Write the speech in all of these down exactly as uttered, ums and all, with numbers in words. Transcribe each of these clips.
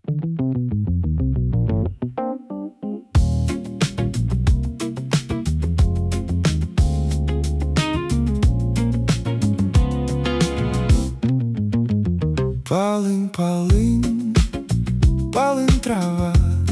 Полынь, полынь, полынь трава,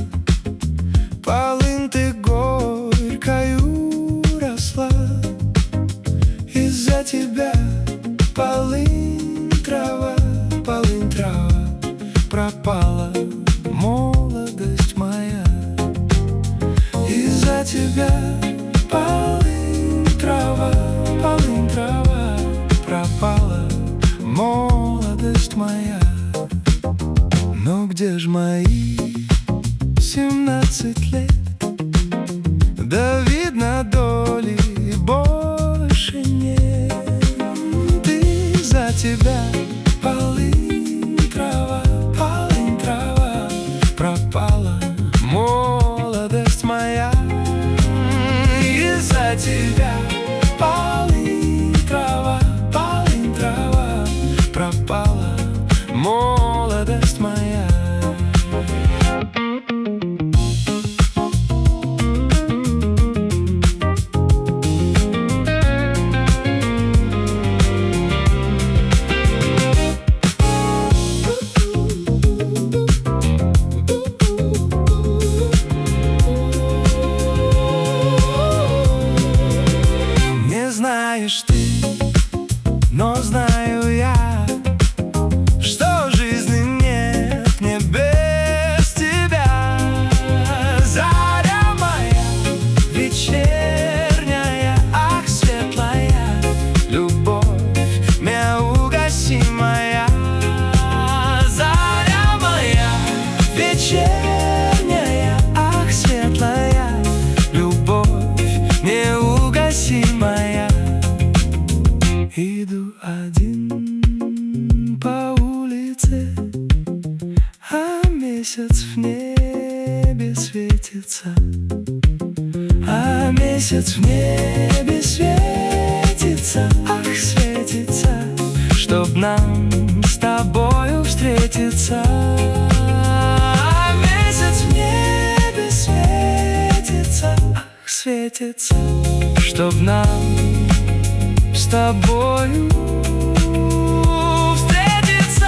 полынь ты горькою росла. Из-за тебя полынь трава, полынь трава, пропала молодость моя. Из-за тебя полынь трава, полынь трава, пропала молодость моя. Но где ж мои семнадцать лет? Да видно, доли больше нет. Из-за тебя полынь трава, полынь трава, пропала молодость моя. Из-за тебя полынь трава, полынь трава, пропала молодость моя. Не знаешь ты, но знаю я, что жизни нет мне без тебя. Заря моя вечерняя, ах, светлая, любовь неугасимая. Заря моя вечерняя, ах, светлая, любовь неугасимая. Иду один по улице, а месяц в небе светится, а месяц в небе светится, ах, светится, чтоб нам с тобою встретиться. А месяц в небе светится, ах, светится, чтоб нам с тобою встретиться.